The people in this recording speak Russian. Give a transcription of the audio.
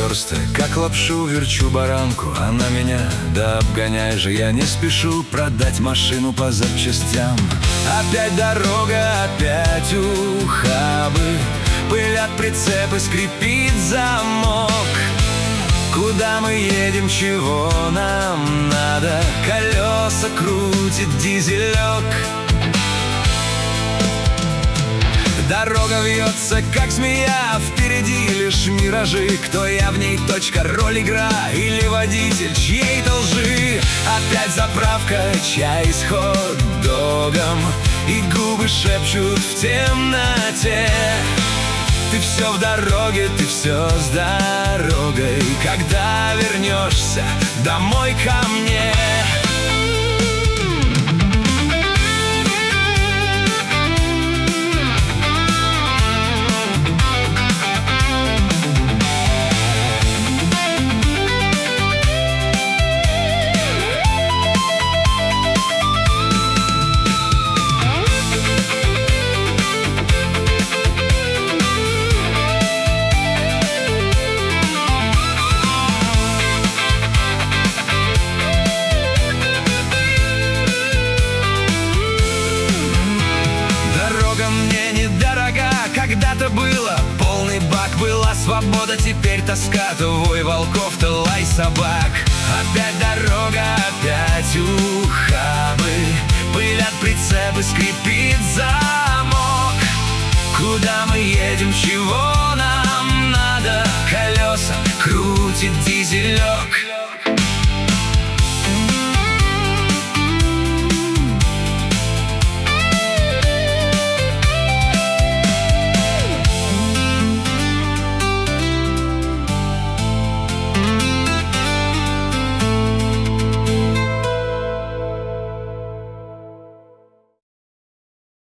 версты, как лапшу верчу баранку. Она меня, да обгоняй же, я не спешу продать машину по запчастям. Опять дорога, опять ухабы, пылят прицепы, скрипит замок. Куда мы едем, чего нам надо? Колеса крутит дизелек. Дорога вьется, как змея, впереди лишь миражи. Кто я в ней, точка, роль, игра или водитель чьей-то лжи? Опять заправка, чай с хот-догом, и губы шепчут в темноте: ты все в дороге, ты все с дорогой. Когда вернешься домой ко мне? Когда-то было, полный бак, была свобода, теперь тоска, то вой волков, то лай собак. Опять дорога, опять ухабы, пылят прицепы, скрипит замок. Куда мы едем, чего